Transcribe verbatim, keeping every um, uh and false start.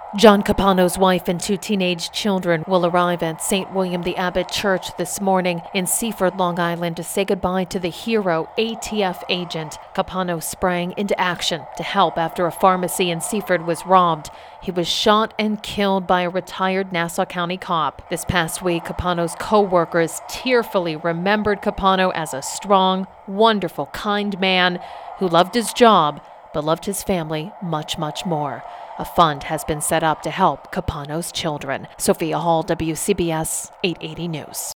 John Capano's wife and two teenage children will arrive at Saint William the Abbot Church this morning in Seaford, Long Island, to say goodbye to the hero A T F agent. Capano sprang into action to help after a pharmacy in Seaford was robbed. He was shot and killed by a retired Nassau County cop. This past week, Capano's co-workers tearfully remembered Capano as a strong, wonderful, kind man who loved his job but loved his family much, much more. A fund has been set up to help Capano's children. Sophia Hall, W C B S eight eighty News.